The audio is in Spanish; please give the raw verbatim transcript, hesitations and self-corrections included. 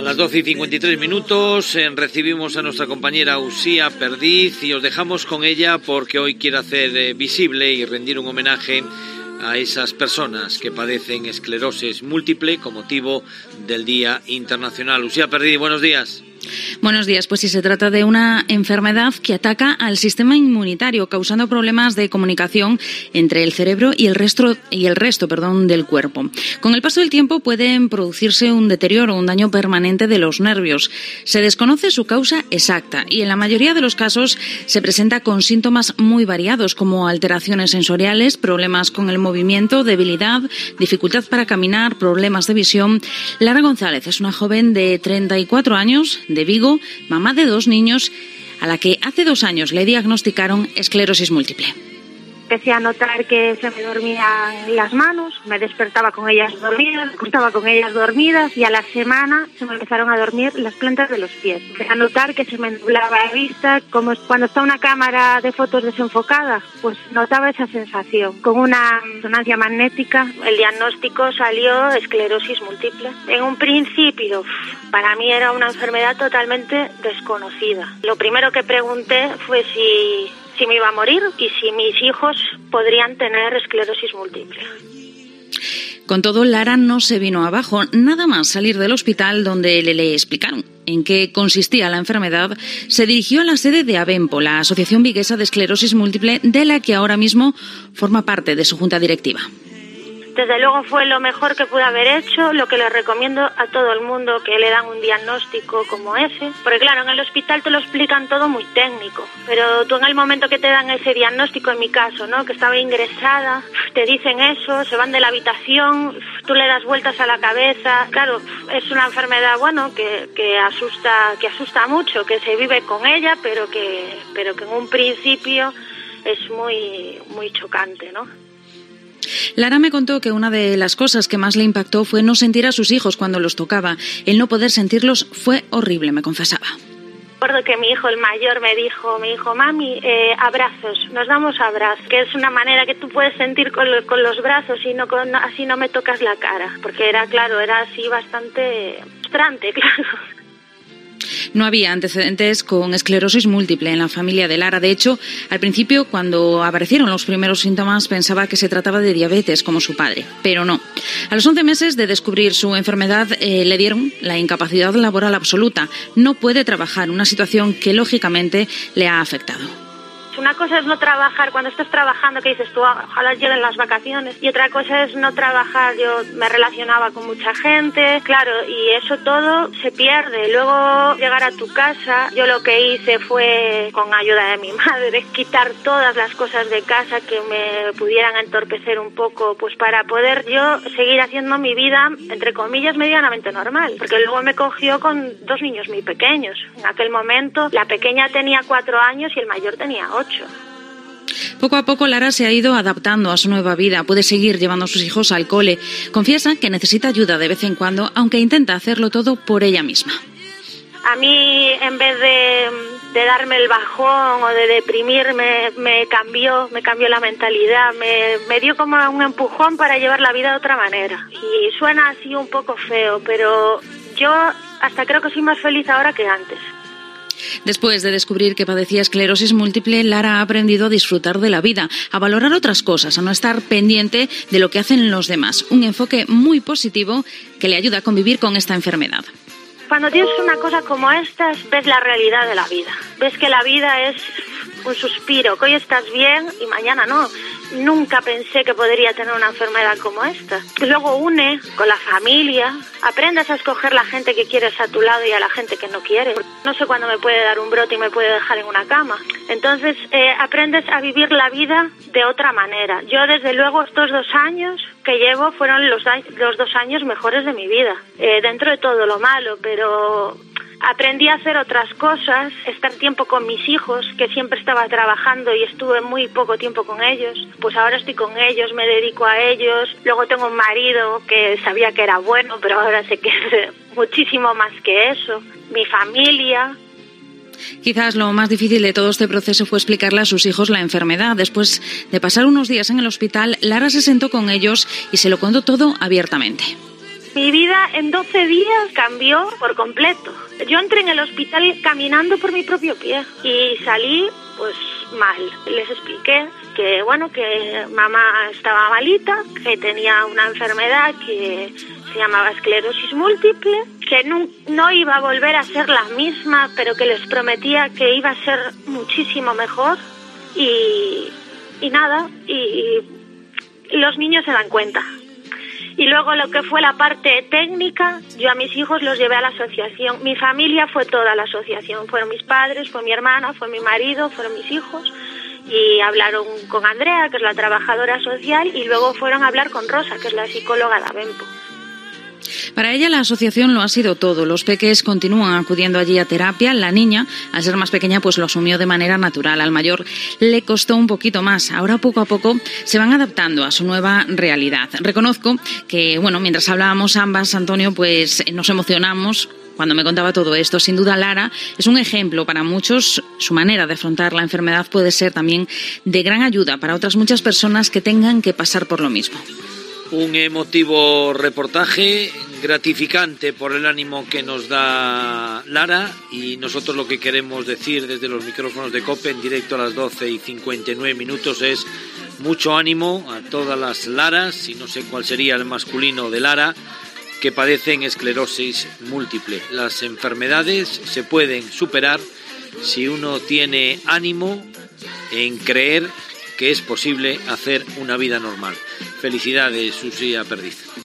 Las doce y cincuenta y tres minutos, eh, recibimos a nuestra compañera Uxía Perdiz y os dejamos con ella porque hoy quiere hacer eh, visible y rendir un homenaje a esas personas que padecen esclerosis múltiple con motivo del Día Internacional. Uxía Perdiz, buenos días. Buenos días. Pues sí, se trata de una enfermedad que ataca al sistema inmunitario, causando problemas de comunicación entre el cerebro y el resto, y el resto perdón, del cuerpo. Con el paso del tiempo pueden producirse un deterioro, un daño permanente de los nervios. Se desconoce su causa exacta y en la mayoría de los casos se presenta con síntomas muy variados, como alteraciones sensoriales, problemas con el movimiento, debilidad, dificultad para caminar, problemas de visión. Lara González es una joven de treinta y cuatro años, de Vigo, mamá de dos niños, a la que hace dos años le diagnosticaron esclerosis múltiple. Empecé a notar que se me dormían las manos, me despertaba con ellas dormidas, acostaba con ellas dormidas y a la semana se me empezaron a dormir las plantas de los pies. Empecé a notar que se me nublaba la vista, como cuando está una cámara de fotos desenfocada, pues notaba esa sensación. Con una resonancia magnética, el diagnóstico salió esclerosis múltiple. En un principio, para mí era una enfermedad totalmente desconocida. Lo primero que pregunté fue si... si me iba a morir y si mis hijos podrían tener esclerosis múltiple. Con todo, Lara no se vino abajo. Nada más salir del hospital donde le, le explicaron en qué consistía la enfermedad, se dirigió a la sede de AVEMPO, la Asociación Viguesa de Esclerosis Múltiple, de la que ahora mismo forma parte de su junta directiva. Desde luego fue lo mejor que pude haber hecho, lo que les recomiendo a todo el mundo que le dan un diagnóstico como ese. Porque claro, en el hospital te lo explican todo muy técnico, pero tú en el momento que te dan ese diagnóstico, en mi caso, ¿no?, que estaba ingresada, te dicen eso, se van de la habitación, tú le das vueltas a la cabeza. Claro, es una enfermedad, bueno, que, que asusta, que asusta mucho, que se vive con ella, pero que, pero que en un principio es muy, muy chocante, ¿no? Lara me contó que una de las cosas que más le impactó fue no sentir a sus hijos cuando los tocaba. El no poder sentirlos fue horrible, me confesaba. Recuerdo que mi hijo, el mayor, me dijo, me dijo, mami, eh, abrazos, nos damos abrazos, que es una manera que tú puedes sentir con, lo, con los brazos y no con, así no me tocas la cara, porque era, claro, era así bastante frustrante, claro. No había antecedentes con esclerosis múltiple en la familia de Lara. De hecho, al principio, cuando aparecieron los primeros síntomas, pensaba que se trataba de diabetes, como su padre. Pero no. A los once meses de descubrir su enfermedad, eh, le dieron la incapacidad laboral absoluta. No puede trabajar, una situación que, lógicamente, le ha afectado. Una cosa es no trabajar cuando estás trabajando, que dices tú, ojalá lleguen las vacaciones, y otra cosa es no trabajar. Yo me relacionaba con mucha gente, claro, y eso todo se pierde. Luego llegar a tu casa, yo lo que hice fue, con ayuda de mi madre, quitar todas las cosas de casa que me pudieran entorpecer un poco, pues para poder yo seguir haciendo mi vida, entre comillas, medianamente normal, porque luego me cogió con dos niños muy pequeños. En aquel momento la pequeña tenía cuatro años y el mayor tenía ocho. Poco a poco Lara se ha ido adaptando a su nueva vida, puede seguir llevando a sus hijos al cole. Confiesa que necesita ayuda de vez en cuando, aunque intenta hacerlo todo por ella misma. A mí, en vez de, de darme el bajón o de deprimirme, me cambió, me cambió la mentalidad, me, me dio como un empujón para llevar la vida de otra manera. Y suena así un poco feo, pero yo hasta creo que soy más feliz ahora que antes. Después de descubrir que padecía esclerosis múltiple, Lara ha aprendido a disfrutar de la vida, a valorar otras cosas, a no estar pendiente de lo que hacen los demás. Un enfoque muy positivo que le ayuda a convivir con esta enfermedad. Cuando tienes una cosa como esta, ves la realidad de la vida. Ves que la vida es un suspiro, que hoy estás bien y mañana no. Nunca pensé que podría tener una enfermedad como esta. Luego une con la familia, aprendes a escoger la gente que quieres a tu lado y a la gente que no quieres. No sé cuándo me puede dar un brote y me puede dejar en una cama. Entonces eh, aprendes a vivir la vida de otra manera. Yo desde luego estos dos años que llevo fueron los, los dos años mejores de mi vida. Eh, dentro de todo lo malo, pero aprendí a hacer otras cosas, estar tiempo con mis hijos, que siempre estaba trabajando y estuve muy poco tiempo con ellos. Pues ahora estoy con ellos, me dedico a ellos. Luego tengo un marido que sabía que era bueno, pero ahora sé que es muchísimo más que eso. Mi familia. Quizás lo más difícil de todo este proceso fue explicarle a sus hijos la enfermedad. Después de pasar unos días en el hospital, Lara se sentó con ellos y se lo contó todo abiertamente. Mi vida en doce días cambió por completo. Yo entré en el hospital caminando por mi propio pie y salí pues mal. Les expliqué que bueno, que mamá estaba malita, que tenía una enfermedad que se llamaba esclerosis múltiple, que no, no iba a volver a ser la misma, pero que les prometía que iba a ser muchísimo mejor y, y nada, y, y los niños se dan cuenta. Y luego lo que fue la parte técnica, yo a mis hijos los llevé a la asociación. Mi familia fue toda la asociación. Fueron mis padres, fue mi hermana, fue mi marido, fueron mis hijos. Y hablaron con Andrea, que es la trabajadora social, y luego fueron a hablar con Rosa, que es la psicóloga de Avempo. Para ella la asociación lo ha sido todo. Los peques continúan acudiendo allí a terapia. La niña, al ser más pequeña, pues lo asumió de manera natural. Al mayor le costó un poquito más. Ahora poco a poco se van adaptando a su nueva realidad. Reconozco que, bueno, mientras hablábamos ambas, Antonio, pues nos emocionamos cuando me contaba todo esto. Sin duda, Lara es un ejemplo para muchos. Su manera de afrontar la enfermedad puede ser también de gran ayuda para otras muchas personas que tengan que pasar por lo mismo. Un emotivo reportaje, gratificante por el ánimo que nos da Lara, y nosotros lo que queremos decir desde los micrófonos de COPE en directo a las doce y cincuenta y nueve minutos es mucho ánimo a todas las Laras, y no sé cuál sería el masculino de Lara, que padecen esclerosis múltiple. Las enfermedades se pueden superar si uno tiene ánimo en creer que es posible hacer una vida normal. Felicidades, Usía Perdiz.